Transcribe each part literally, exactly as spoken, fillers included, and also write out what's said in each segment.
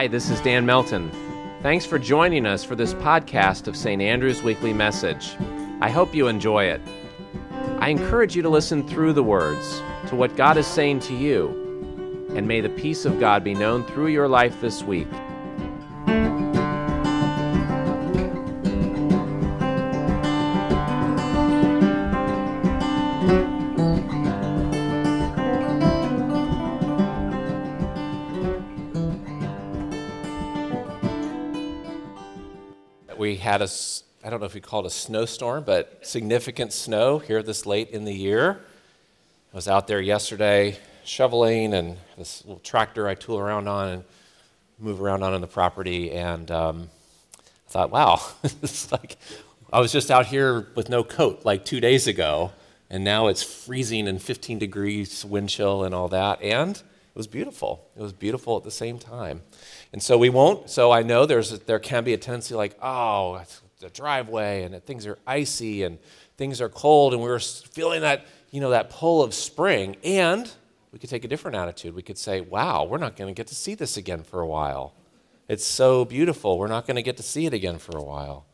Hi, this is Dan Melton. Thanks for joining us for this podcast of Saint Andrew's Weekly Message. I hope you enjoy it. I encourage you to listen through the words to what God is saying to you, and may the peace of God be known through your life this week. We had a, I don't know if we call it a snowstorm, but significant snow here this late in the year. I was out there yesterday shoveling and this little tractor I tool around on and move around on in the property, and um, I thought, wow, it's like I was just out here with no coat like two days ago, and now it's freezing and fifteen degrees wind chill and all that, and it was beautiful. It was beautiful at the same time. And so we won't, so I know there's a, there can be a tendency like, oh, it's the driveway and things are icy and things are cold, and we're feeling that, you know, that pull of spring. And we could take a different attitude. We could say, wow, we're not going to get to see this again for a while. It's so beautiful. We're not going to get to see it again for a while.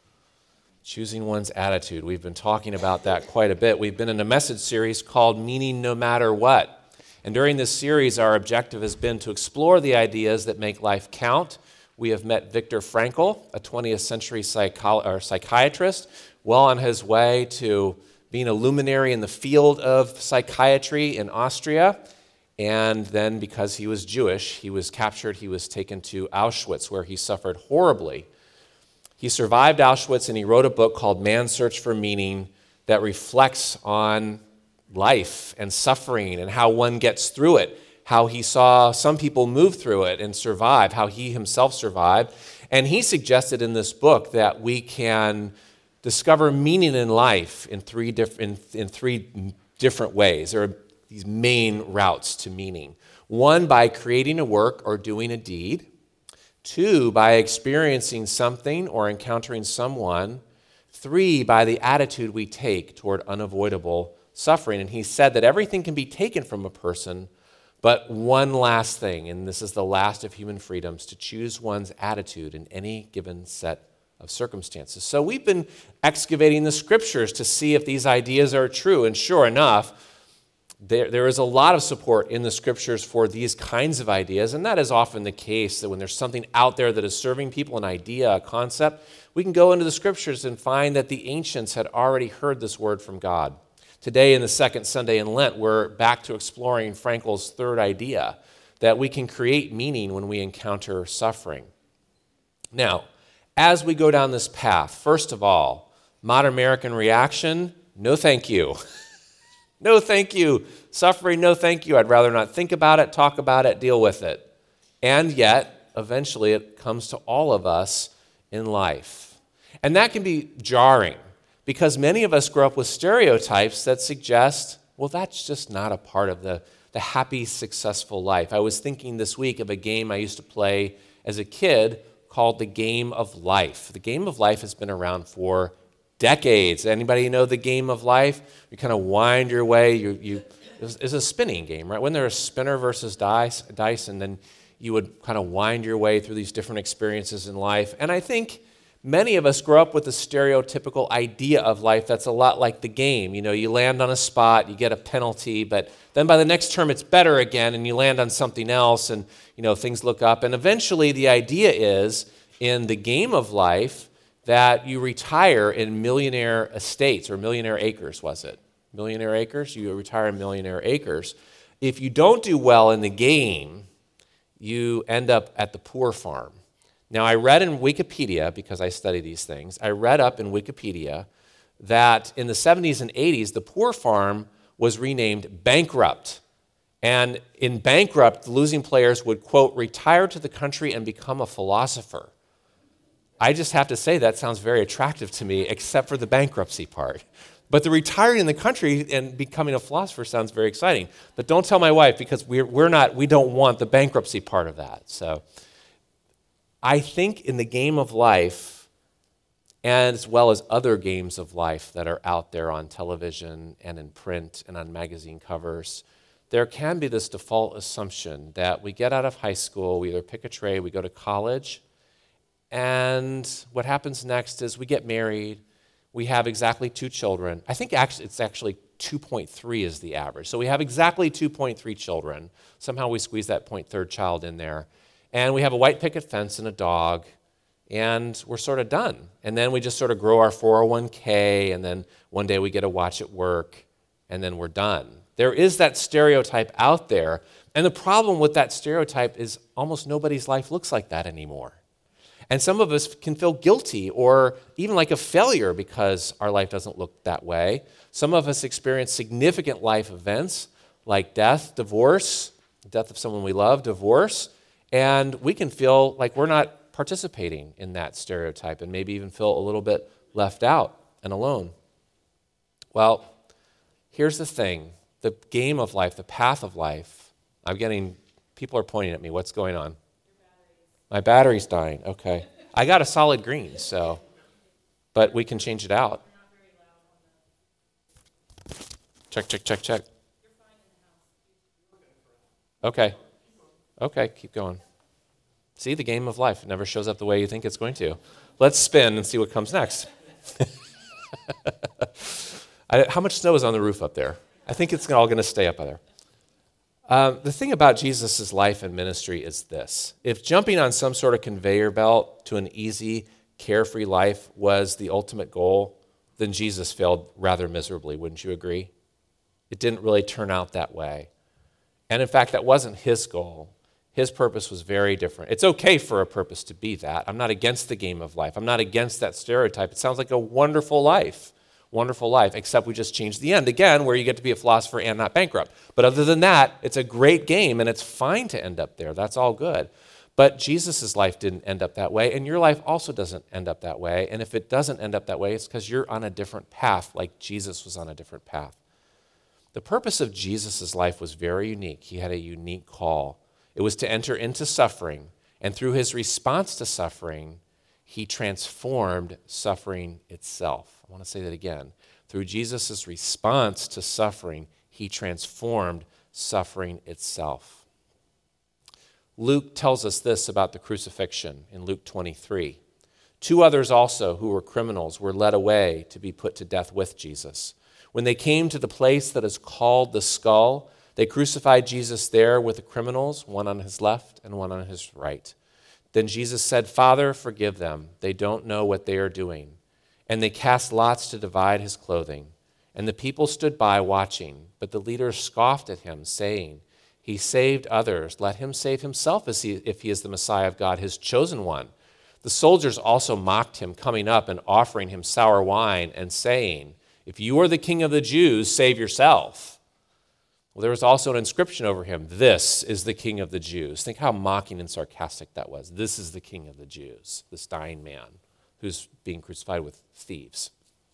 Choosing one's attitude. We've been talking about that quite a bit. We've been in a message series called Meaning No Matter What. And during this series, our objective has been to explore the ideas that make life count. We have met Viktor Frankl, a twentieth century psycho- or psychiatrist, well on his way to being a luminary in the field of psychiatry in Austria. And then because he was Jewish, he was captured, he was taken to Auschwitz, where he suffered horribly. He survived Auschwitz, and he wrote a book called Man's Search for Meaning that reflects on life and suffering and how one gets through it, how he saw some people move through it and survive, how he himself survived. And he suggested in this book that we can discover meaning in life in three, diff- in, in three different ways. There are these main routes to meaning. One, by creating a work or doing a deed. Two, by experiencing something or encountering someone. Three, by the attitude we take toward unavoidable suffering. And he said that everything can be taken from a person, but one last thing, and this is the last of human freedoms, to choose one's attitude in any given set of circumstances. So we've been excavating the scriptures to see if these ideas are true, and sure enough, there, there is a lot of support in the scriptures for these kinds of ideas, and that is often the case, that when there's something out there that is serving people, an idea, a concept, we can go into the scriptures and find that the ancients had already heard this word from God. Today, in the second Sunday in Lent, we're back to exploring Frankl's third idea, that we can create meaning when we encounter suffering. Now, as we go down this path, first of all, modern American reaction, no thank you. No thank you. Suffering, no thank you. I'd rather not think about it, talk about it, deal with it. And yet, eventually, it comes to all of us in life. And that can be jarring, because many of us grow up with stereotypes that suggest, well, that's just not a part of the, the happy, successful life. I was thinking this week of a game I used to play as a kid called the Game of Life. The Game of Life has been around for decades. Anybody know the Game of Life? You kind of wind your way. You, you, it's a spinning game, right? When there's a spinner versus dice, dice, and then you would kind of wind your way through these different experiences in life. And I think many of us grow up with a stereotypical idea of life that's a lot like the game. You know, you land on a spot, you get a penalty, but then by the next term it's better again, and you land on something else, and, you know, things look up. And eventually the idea is, in the game of life, that you retire in millionaire estates, or millionaire acres, was it? Millionaire acres? You retire in millionaire acres. If you don't do well in the game, you end up at the poor farm. Now, I read in Wikipedia, because I study these things, I read up in Wikipedia that in the seventies and eighties, the poor farm was renamed Bankrupt. And in Bankrupt, the losing players would, quote, retire to the country and become a philosopher. I just have to say that sounds very attractive to me, except for the bankruptcy part. But the retiring in the country and becoming a philosopher sounds very exciting. But don't tell my wife, because we're, we're not, we don't want the bankruptcy part of that. So I think in the game of life, and as well as other games of life that are out there on television and in print and on magazine covers, there can be this default assumption that we get out of high school, we either pick a trade, we go to college, and what happens next is we get married, we have exactly two children. I think actually it's actually two point three is the average. So we have exactly two point three children. Somehow we squeeze that point third child in there. And we have a white picket fence and a dog, and we're sort of done. And then we just sort of grow our four oh one k, and then one day we get a watch at work, and then we're done. There is that stereotype out there, and the problem with that stereotype is almost nobody's life looks like that anymore. And some of us can feel guilty or even like a failure because our life doesn't look that way. Some of us experience significant life events like death, divorce, death of someone we love, divorce, and we can feel like we're not participating in that stereotype and maybe even feel a little bit left out and alone. Well, here's the thing. The game of life, the path of life, I'm getting, people are pointing at me. What's going on? My battery's dying. Okay. I got a solid green, so, but we can change it out. Check, check, check, check. Okay. Okay, keep going. See, the game of life never shows up the way you think it's going to. Let's spin and see what comes next. I, how much snow is on the roof up there? I think it's all going to stay up there. Um, the thing about Jesus' life and ministry is this. If jumping on some sort of conveyor belt to an easy, carefree life was the ultimate goal, then Jesus failed rather miserably, wouldn't you agree? It didn't really turn out that way. And in fact, that wasn't his goal. His purpose was very different. It's okay for a purpose to be that. I'm not against the game of life. I'm not against that stereotype. It sounds like a wonderful life. Wonderful life, except we just changed the end again where you get to be a philosopher and not bankrupt. But other than that, it's a great game and it's fine to end up there. That's all good. But Jesus' life didn't end up that way, and your life also doesn't end up that way. And if it doesn't end up that way, it's because you're on a different path, like Jesus was on a different path. The purpose of Jesus' life was very unique. He had a unique call. It was to enter into suffering, and through his response to suffering, he transformed suffering itself. I want to say that again. Through Jesus' response to suffering, he transformed suffering itself. Luke tells us this about the crucifixion in Luke twenty-three. Two others also, who were criminals, were led away to be put to death with Jesus. When they came to the place that is called the Skull, they crucified Jesus there with the criminals, one on his left and one on his right. Then Jesus said, "Father, forgive them. They don't know what they are doing." And they cast lots to divide his clothing. And the people stood by watching, but the leaders scoffed at him, saying, "He saved others. Let him save himself if he, if he is the Messiah of God, his chosen one." The soldiers also mocked him, coming up and offering him sour wine and saying, "If you are the king of the Jews, save yourself." Well, there was also an inscription over him, "This is the king of the Jews." Think how mocking and sarcastic that was. This is the king of the Jews, this dying man who's being crucified with thieves.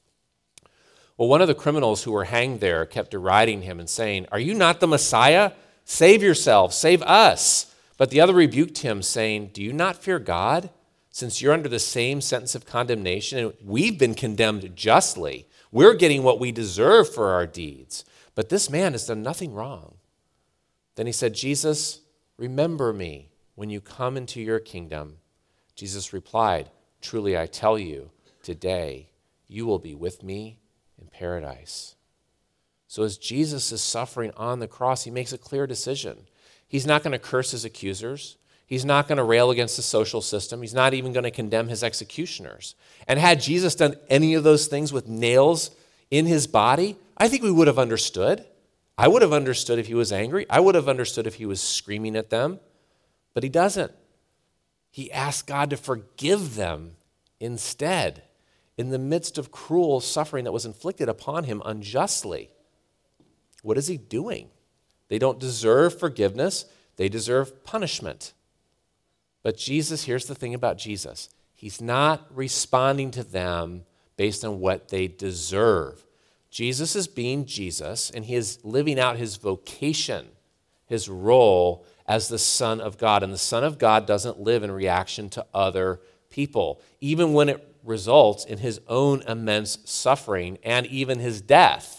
Well, one of the criminals who were hanged there kept deriding him and saying, "Are you not the Messiah? Save yourself, save us." But the other rebuked him, saying, "Do you not fear God, since you're under the same sentence of condemnation? And we've been condemned justly. We're getting what we deserve for our deeds. But this man has done nothing wrong." Then he said, "Jesus, remember me when you come into your kingdom." Jesus replied, "Truly I tell you, today you will be with me in paradise." So as Jesus is suffering on the cross, he makes a clear decision. He's not going to curse his accusers. He's not going to rail against the social system. He's not even going to condemn his executioners. And had Jesus done any of those things with nails in his body, I think we would have understood. I would have understood if he was angry. I would have understood if he was screaming at them. But he doesn't. He asked God to forgive them instead, in the midst of cruel suffering that was inflicted upon him unjustly. What is he doing? They don't deserve forgiveness. They deserve punishment. But Jesus, here's the thing about Jesus. He's not responding to them based on what they deserve. Jesus is being Jesus, and he is living out his vocation, his role as the Son of God. And the Son of God doesn't live in reaction to other people, even when it results in his own immense suffering and even his death.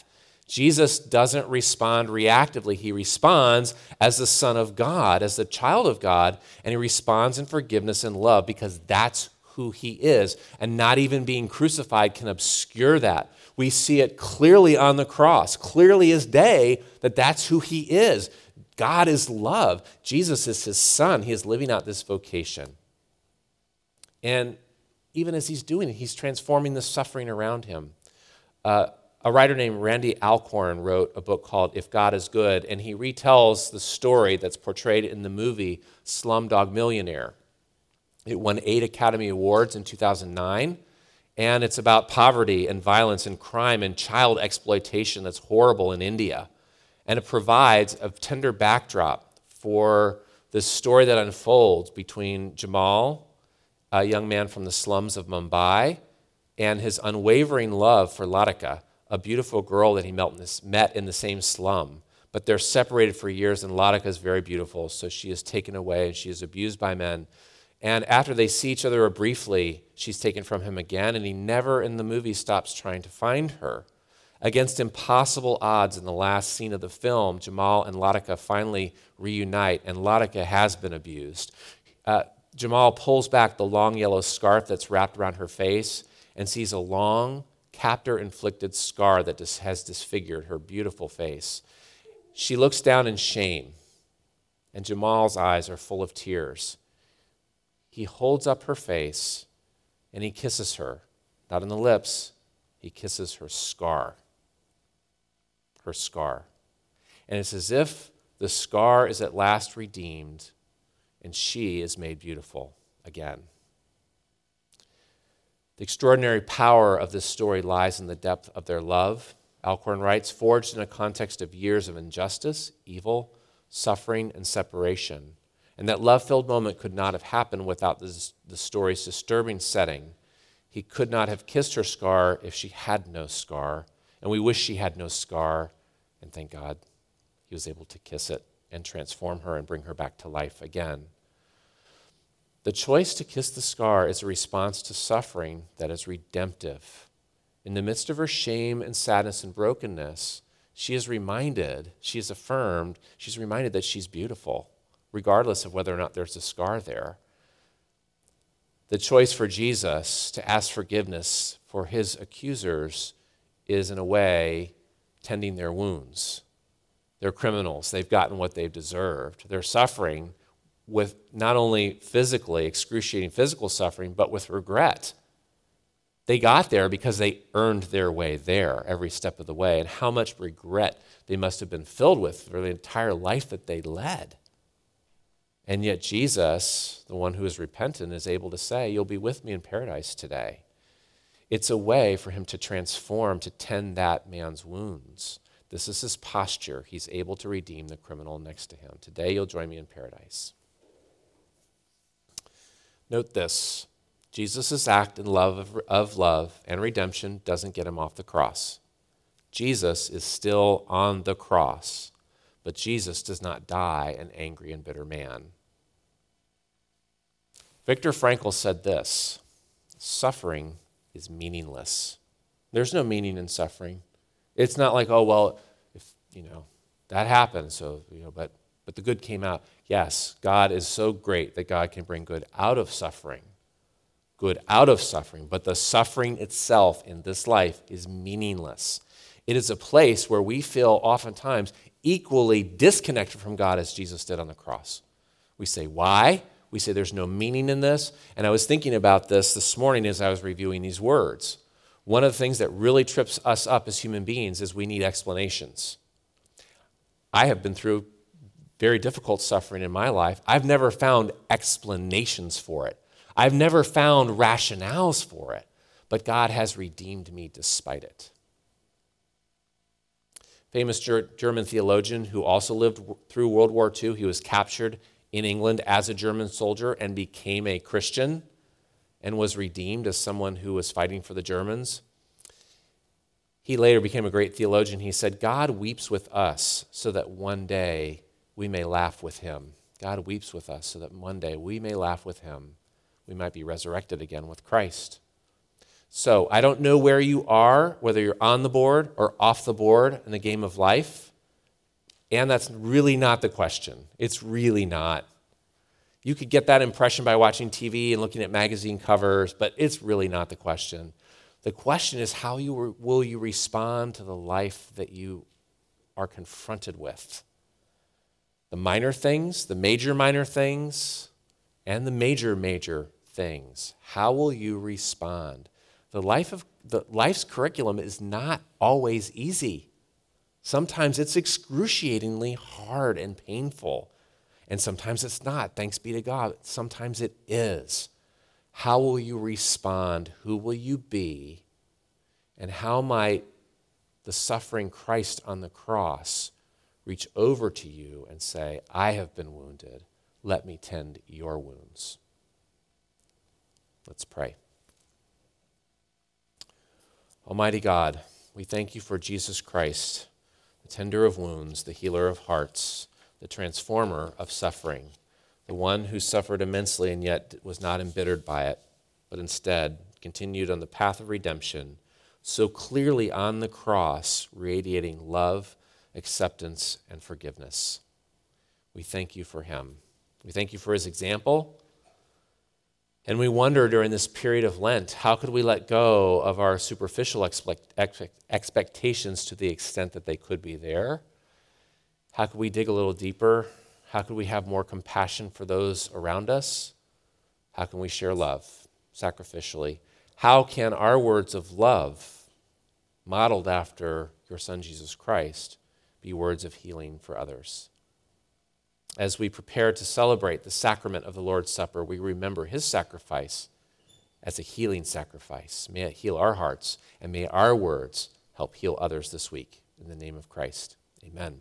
Jesus doesn't respond reactively. He responds as the Son of God, as the child of God, and he responds in forgiveness and love because that's who he is. And not even being crucified can obscure that. We see it clearly on the cross, clearly as day, that that's who he is. God is love. Jesus is his son. He is living out this vocation. And even as he's doing it, he's transforming the suffering around him. Uh, a writer named Randy Alcorn wrote a book called If God is Good, and he retells the story that's portrayed in the movie Slumdog Millionaire. It won eight Academy Awards in two thousand nine, and it's about poverty and violence and crime and child exploitation that's horrible in India. And it provides a tender backdrop for the story that unfolds between Jamal, a young man from the slums of Mumbai, and his unwavering love for Latika, a beautiful girl that he met in the same slum. But they're separated for years, and Latika is very beautiful, so she is taken away, and she is abused by men. And after they see each other briefly, she's taken from him again, and he never in the movie stops trying to find her. Against impossible odds in the last scene of the film, Jamal and Latika finally reunite, and Latika has been abused. Uh, Jamal pulls back the long yellow scarf that's wrapped around her face and sees a long, captor-inflicted scar that dis- has disfigured her beautiful face. She looks down in shame, and Jamal's eyes are full of tears. He holds up her face, and he kisses her. Not on the lips, he kisses her scar. Her scar. And it's as if the scar is at last redeemed, and she is made beautiful again. The extraordinary power of this story lies in the depth of their love. Alcorn writes, forged in a context of years of injustice, evil, suffering, and separation. And that love-filled moment could not have happened without this, the story's disturbing setting. He could not have kissed her scar if she had no scar. And we wish she had no scar. And thank God he was able to kiss it and transform her and bring her back to life again. The choice to kiss the scar is a response to suffering that is redemptive. In the midst of her shame and sadness and brokenness, she is reminded, she is affirmed, she's reminded that she's beautiful, regardless of whether or not there's a scar there. The choice for Jesus to ask forgiveness for his accusers is, in a way, tending their wounds. They're criminals. They've gotten what they've deserved. They're suffering with not only physically, excruciating physical suffering, but with regret. They got there because they earned their way there every step of the way, and how much regret they must have been filled with for the entire life that they led. And yet Jesus, the one who is repentant, is able to say, you'll be with me in paradise today. It's a way for him to transform, to tend that man's wounds. This is his posture. He's able to redeem the criminal next to him. Today you'll join me in paradise. Note this. Jesus' act in love of, of love and redemption doesn't get him off the cross. Jesus is still on the cross, but Jesus does not die an angry and bitter man. Viktor Frankl said this, suffering is meaningless. There's no meaning in suffering. It's not like, oh, well, if, you know, that happened, so, you know, but, but the good came out. Yes, God is so great that God can bring good out of suffering. Good out of suffering, but the suffering itself in this life is meaningless. It is a place where we feel oftentimes equally disconnected from God as Jesus did on the cross. We say, why? We say there's no meaning in this. And I was thinking about this this morning as I was reviewing these words. One of the things that really trips us up as human beings is we need explanations. I have been through very difficult suffering in my life. I've never found explanations for it. I've never found rationales for it, but God has redeemed me despite it. Famous ger- German theologian who also lived w- through World War Two. He was captured in England as a German soldier and became a Christian and was redeemed as someone who was fighting for the Germans. He later became a great theologian. He said, God weeps with us so that one day we may laugh with him. God weeps with us so that one day we may laugh with him. We might be resurrected again with Christ. So I don't know where you are, whether you're on the board or off the board in the game of life. And that's really not the question. It's really not. You could get that impression by watching T V and looking at magazine covers, but it's really not the question. The question is, how you re- will you respond to the life that you are confronted with? The minor things, the major minor things, and the major major things. How will you respond? The life of the life's curriculum is not always easy. Sometimes it's excruciatingly hard and painful, and sometimes it's not. Thanks be to God. Sometimes it is. How will you respond? Who will you be? And how might the suffering Christ on the cross reach over to you and say, I have been wounded. Let me tend your wounds. Let's pray. Almighty God, we thank you for Jesus Christ, the tender of wounds, the healer of hearts, the transformer of suffering, the one who suffered immensely and yet was not embittered by it, but instead continued on the path of redemption, so clearly on the cross, radiating love, acceptance, and forgiveness. We thank you for him. We thank you for his example. And we wonder during this period of Lent, how could we let go of our superficial expect, expect, expectations to the extent that they could be there? How could we dig a little deeper? How could we have more compassion for those around us? How can we share love sacrificially? How can our words of love, modeled after your Son Jesus Christ, be words of healing for others? As we prepare to celebrate the sacrament of the Lord's Supper, we remember his sacrifice as a healing sacrifice. May it heal our hearts, and may our words help heal others this week. In the name of Christ, amen.